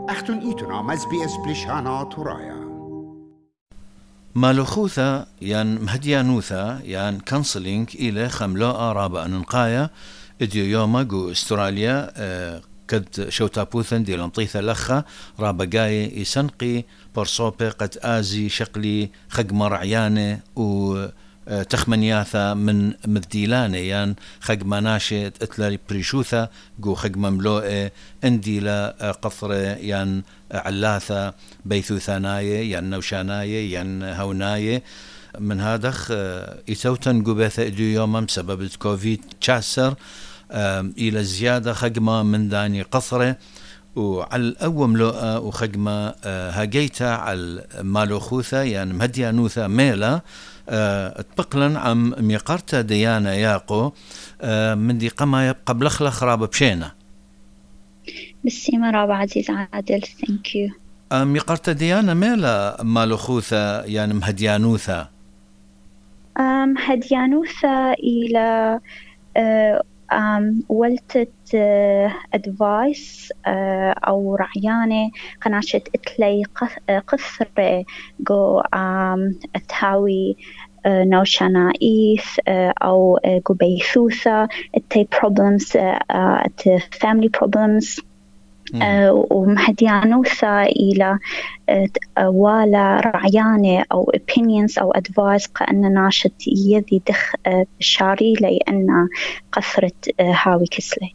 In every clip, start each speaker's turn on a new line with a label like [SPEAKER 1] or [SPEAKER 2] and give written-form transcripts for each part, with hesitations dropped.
[SPEAKER 1] أختن إيتنا مز بي إس بلشانا تورايا
[SPEAKER 2] مالوخوثا مهديانوثا كانسلينج إلى خملاء رابع ننقايا إديو يوما جو استراليا قد شوتابوثن دي لنطيثة لخا رابقاي يسنقي برصوبة قد آزي شقلي خقمر عياني و تخمنياثا من مديلاني خقماناشي اتلالي بريشوثا جو خقمملوئي انديلا قطرة علاثا بيثوثاناي نوشاناي هوناي من هادخ يتوتن قبيثة ادو يوما بسبب كوفيد 19 إلى زيادة خقمة من داني قصرة وعلى الأول ملوءة وخقمة هاجيتا على مالوخوثة مهديانوثة ميلا اتبقلن عم ميقرتا ديانا ياقو من دي قما يبقى بلخلخ رابا بشينا
[SPEAKER 3] بالسيمة رابا عزيز عادل thank you
[SPEAKER 2] ميقرتا ديانا ميلا مالوخوثة مهديانوثة
[SPEAKER 3] هديانوثة إلى ولتت أدفايس أو رعيانة قناشة إتلي قثرة جو تهاوي نوشانا إيث أو جو بيثوثة إتي problems family problems ومهديانوثة إلى والا رعيانة أو opinions أو advice كأن ناشط يذي دخ شاري لي أن قثرة هاوي كسلي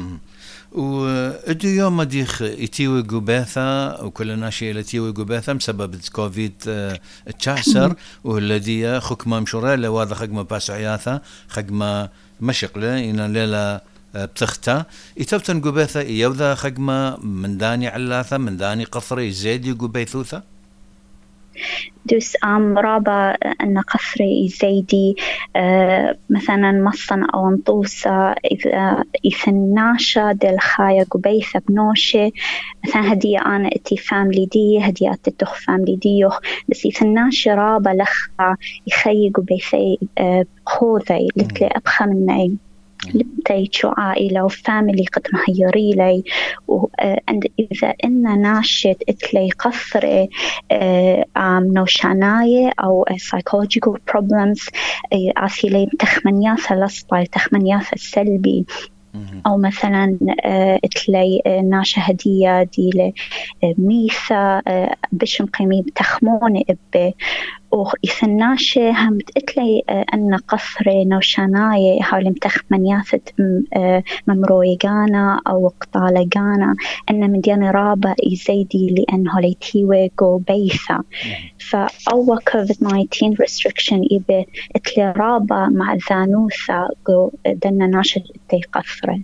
[SPEAKER 2] وإدو يوم ديخ يتيوي قباثة وكل ناشي يتيوي قباثة بسبب كوفيد 19 والذي خكمة مشورة لواذا خكمة باسعياثة خكمة مشقلة إن ليلة بتختا يتوتن قباثة يوذا خكمة من داني علاثة من داني قصري زيدي قبيثوثة
[SPEAKER 3] دوس رابا أن قصري زيدي مثلا مصن أو انطوسة إذا ناشا دل خايا قبيثة بنوشة مثلا هدية أنا اتي فاملي دي هدية تتخ فاملي ديوخ بس إذا ناشا رابا لخا يخي قبيثي خوذي لتلي أبخى مني لبتي شو عائلة وفاميلي قد مهيري لي وعند إذا إننا ناشط إتلي قصر نوشاناية أو psychological problems عسيلي تخمنياثة لصباي تخمنياثة السلبي أو مثلا إتلي ناشا هدية دي ميثا بش مقيمي بتخمون إبه وإثناشة هم تقتلي أن قصر نوشاناية هاولي متخمنياثة ممرويقانا أو قطالقانا أن من ديان رابا إزايدي لأن هولي تيوي قو بيثا فأول COVID-19 restriction إبه إتلي رابا مع ذانوثا قو دنا ناشد إتي قصره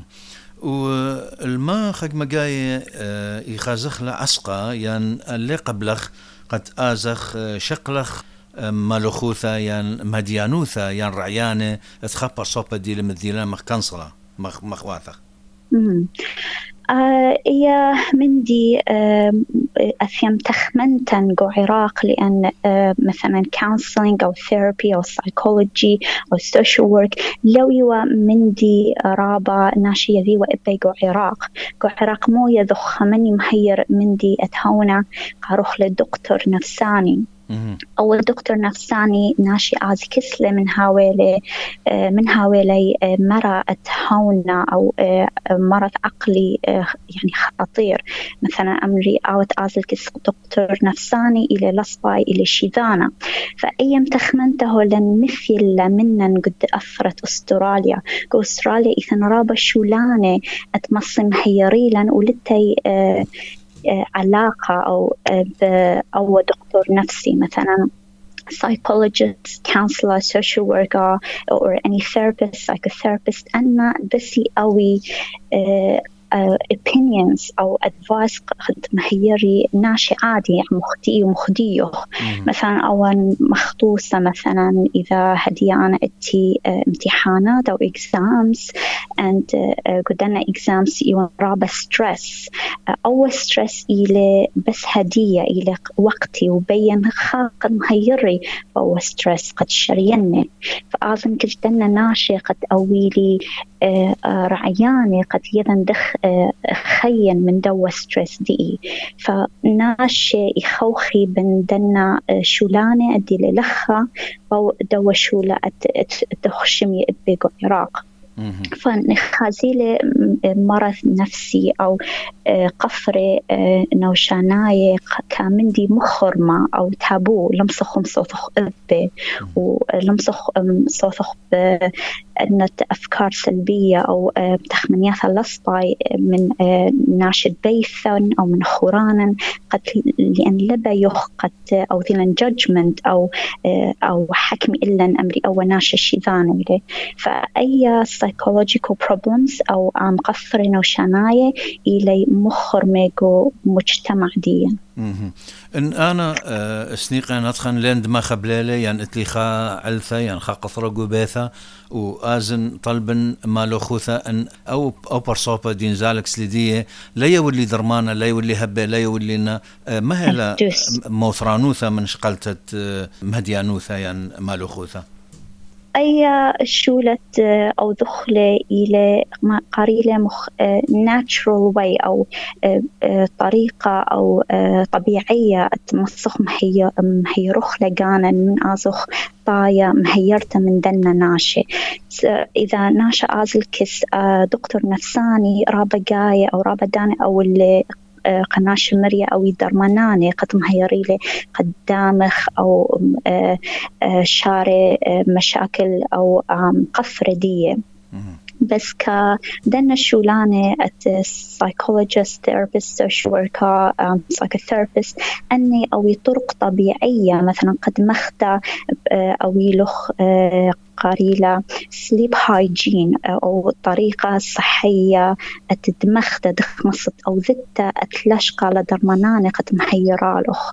[SPEAKER 2] والما خق مقاي يخازخ لعسقا اللي قبلخ قد آزخ شقلخ مالوخوثا مهديانوثا رعيانة تخبر صوبة دي لمدينة مخكنصرة مخواثة
[SPEAKER 3] إيا مندي أثيم تخمنتن جو عراق لأن مثلا counseling أو therapy أو psychology أو social work لو يوا مندي رابا ناشية ذي وإبي جو عراق مو يذخ مني مهير مندي أتهونا قاروخ للدكتور نفساني أو الدكتور نفساني ناشي عازي كسلة من هاولي مرة أتهونا أو مرض عقلي خطير مثلا أمري أو تعازل دكتور نفساني إلى لصباي إلى شيذانا فأيام تخمنته لنمثل منا قد أثرت أستراليا إذن رابا شولانة أتمصم هيريلا ولتي علاقة أو دكتور نفسي مثلا psychologist, counselor, social worker or any therapist, psychotherapist أنا بسي أوي opinions أو advice قد مهيري ناشي عادي مخدي ومخديه مثلا أول مخطوصة مثلا إذا هدية أنا أتي امتحانات أو exams and قدنا exams يورابا stress أول stress إلى بس هدية إلى وقتي وبين قد مهيري أو stress قد شريني فأظن كجدنا ناشي قد أويلي رعياني قد يدن دخ خين من دوا ستريس دي فناش يخوخي بندنا شولانة أدي للخة أو دوا شولة تخشمي بيقو عراق فنخازيله مرض نفسي أو قفرة نوشاناية كامندي مخرمة أو تابو لمسخهم صوتخ أبي ولمسخ صوتخ بأن أفكار سلبية أو تخمنيات اللصباي من ناشد بيثن أو من خورانا قد لأن لبا يخ قد أو ذيلن judgment أو حكم إلا أمري أو ناشد شيذان فأي psychological problems أو عم قفرين وشناية إلي مخر ميجو مجتمع ديا.
[SPEAKER 2] إن أنا سنيقا نتخن لند ما خبلالي يعني اتليخا علثة يعني خا قطرة قباثة وآزن طلبا ما لوخوثة أن أو برصوبة دين زالك سليدية لا يولي درمانة لا يولي هبة لا يولي ما هي موثرانوثة من شقلتة مهديانوثة يعني ما لوخوثة
[SPEAKER 3] أي شولة أو دخلة إلى قريلة natural way أو طريقة أو طبيعية تمسخ مهي رخلة جانا من أزخ طايا مهيرته من دنا ناشي إذا ناشا آزل كس دكتور نفساني رابا جاية أو رابا داني أو اللي قناش مريا أو يدرماناني قد مهيريلي قدامخ أو شارع مشاكل أو قفر دية بس كدنا شولانة psychologist, therapist, social worker, psychotherapist أني أو طرق طبيعية مثلا قد مختا أو يلخ قريلة sleep hygiene أو طريقة صحية أتدمخت دخمصت أو ذتة أتلشقى لدرماناني قد محيرالخ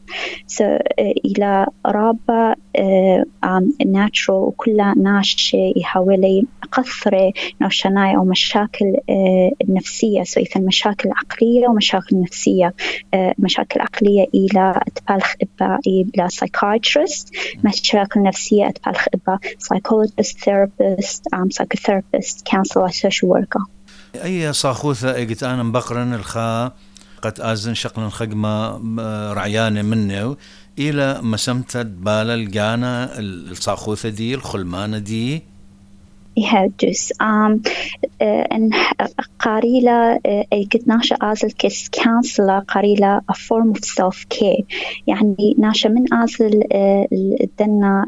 [SPEAKER 3] إلى رابع natural وكل ناشي يحاولي قثرة نوشناي أو مشاكل النفسية إذا مشاكل عقلية ومشاكل نفسية مشاكل عقلية إلى أتبالخ إبا إلى psychiatrist مشاكل نفسية أتبالخ إبا psychologist therapist, psychotherapist, counselor, social worker.
[SPEAKER 2] أي صاخوثة إجت أنا مبقرن الخا قد أزن شقل خجمة رعيانة منه إلى مسمتة بالا الجانا الصاخوثة دي الخلمانة دي.
[SPEAKER 3] يهجس إن قاريلا قد ناشا آزل كس كانسلا قاريلا a form of self care يعني ناشا من آزل دنا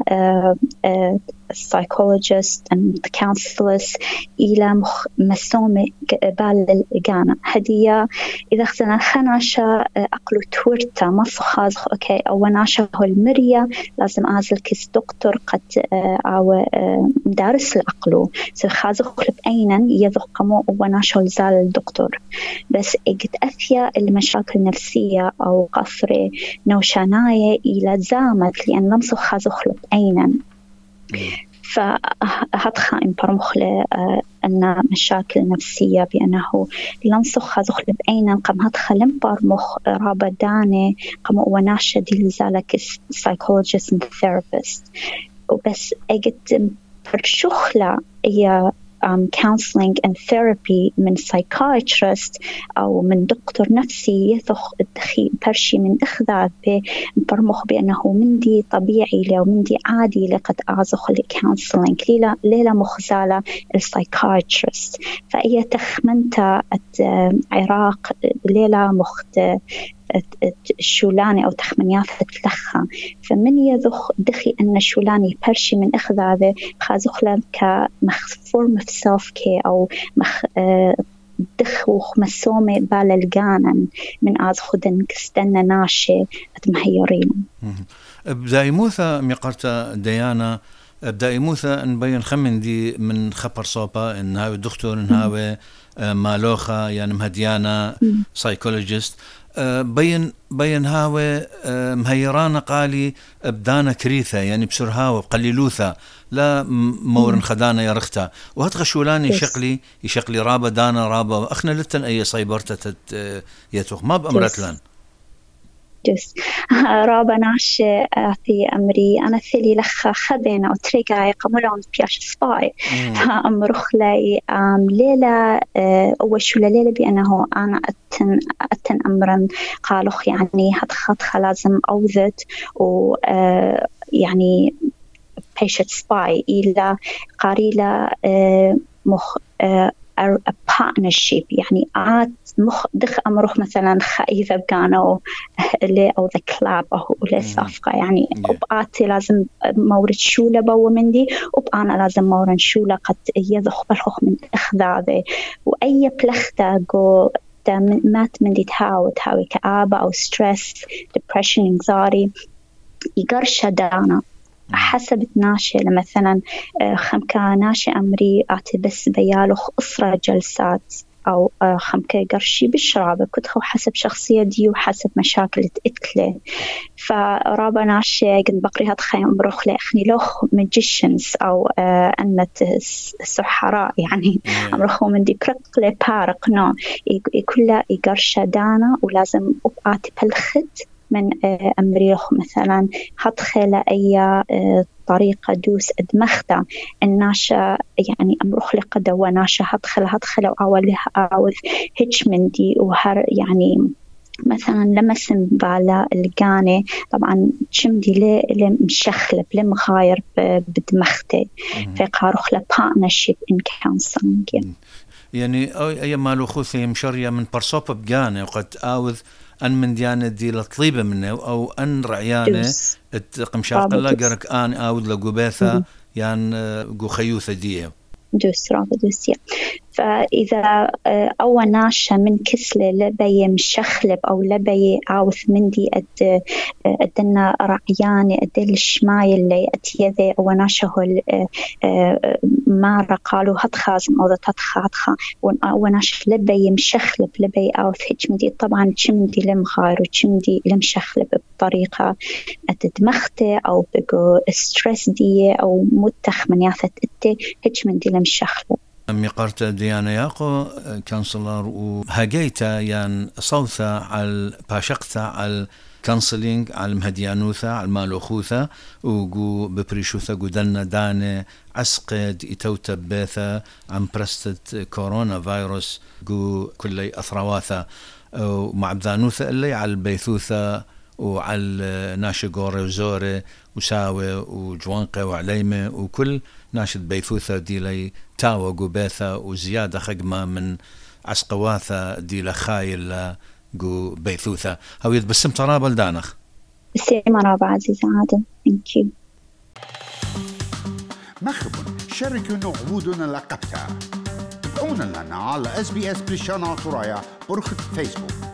[SPEAKER 3] psychologist and counselors إلى مسومة بالجانا هدية إذا خزنا خناشا أقلو تورتا مصخ خازخ أوكي أو ناشا هو المرية لازم آزل كس دكتور قد أو مدارس العقلو سخازخ بأينا يذق قمو وناشا لزال الدكتور بس إجت أثيا المشاكل النفسية أو قفرة نوشاناية إلى زامت لأن لمسو خازخ بأينا فهدخل إن برمخلة أن مشاكل نفسية بأنه لنصخ خذخ بأينا قم هدخل إن برمخ رابداني قم وناشا دي لزالك psychologist and therapist وبس أجت برشخلة هي counseling and therapy من psychiatrist أو من دكتور نفسي يثخ الدخي برشي من إخذاب برمخ بأنه مندي طبيعي لو مندي عادي لقد أعزخ counseling ليلة مخزالة psychiatrist فهي تخمنت عراق ليلة مخت الشولاني أو تخمنيات تلخا فمن يذخ دخي أن الشولاني برشي من إخذابه خازخ لك مخفورم في self care أو دخوخ مسومة بالالجانا من آزخدن كستنا ناشي أتمهيرين
[SPEAKER 2] بداي موثى ميقرتا ديانا بداي موثى نبين خمن دي من خبر صوبا إن هاوي دكتور إن هاوي مالوخا يعني مهديانا سايكولوجيست بين هاوي مهيرانا قالي بدانا كريثة يعني بسر هاوي بقليلوثة لا مورن خدانا يرختا وهتغ شولاني يشقلي رابا دانا رابا أخنا لتن أي صيبرتة يتوخ ما بأمرت لان
[SPEAKER 3] دوس رابا ناش في أمري أنا ثلي لخ خذين أو تريقا يقملون بياش سباي أمرخ لي ليلة أول شو ليلة بأنه أنا أتن أمرا قالوخ يعني هتخطخ لازم أوذت و يعني patient spy إلى قاريلة مخ a partnership يعني مخ دخ أمرخ مثلا إذا بقانو اللي أو the club أو اللي صفقة يعني وبقاتي لازم مورد شولة بوا مندي وبقانا لازم مورد شولة قد يذخ بالخخ من إخذاذي وأي بلخته جو مات مندي تهاوي كآبة أو stress depression anxiety يقرش دانا حسب ناشئ مثلا خمكة ناشئ أمري أعتبس بيالوخ أسرة جلسات أو خمكة قرشي بالشرابة كتخو حسب شخصية دي وحسب مشاكل تقتله فرابا ناشئ قد بقري هتخيم بروخ لأخني لوخ magicians أو أنت سحراء يعني أمرخو من دي برقلة بارق نو كلها يقرش دانا ولازم أبقاتي بالخد من أمريخ مثلا هدخل أي طريقة دوس أدمخته الناشا يعني أمرخ لقدة وناشا هدخل وأولها أعوذ هيج من دي وهر يعني مثلا لما سنبالا الجاني طبعا شمدي لي مشخلب لي مغاير بدمخته فقاروخ له partnership in counseling
[SPEAKER 2] يعني أي مالو خوثي مشرية من برصوب بجاني وقد آوذ أن من ديانة دي لطليبة منه أو أن رعيانة قمشاق الله قرك آن آوذ لقباثة يعني قو خيوثة دي
[SPEAKER 3] دوس رابط دوسيا فإذا أول ناشا من كسلة لبي مشخلب أو لبي عاوث مندي أدنا رعياني أدل الشماي اللي أتيذي أو ناشا هو مارا قالوا هتخازم أو هتخا أو ناشا لبي مشخلب لبي عاوث هج مندي طبعا شمدي لمغار وشمدي لمشخلب بطريقة أتدمخته أو بقو ستريس دي أو متخ من ياثت هج مندي لمشخلب
[SPEAKER 2] أمي قرت ديانا ياقو كانسلر وهاجيتا يان صوثة على باشقتا على كانسلينج على مهديانوثا على مالوخوثا وقو ببريشوثا قدلنا داني عسقد إتوتا بيثا عن برستة كورونا فيروس قو كلي أثرواثا ومع بذانوثا اللي على البيثوثا وعلى ناشي قوري وزوري وساوي وجوانقة وعليمة وكل ناشد بيثوثة دي لي تاوى قباثة وزيادة خقمة من عسقواثة دي لخايل قو بيثوثة هو يتبسم ترابة لدانخ
[SPEAKER 3] بسيما رابع عزيز عادل thank you
[SPEAKER 1] مخبن شاركوا نعودنا لقبتها تابعونا لنا على SBS بلشانة ترايا برخة فيسبوك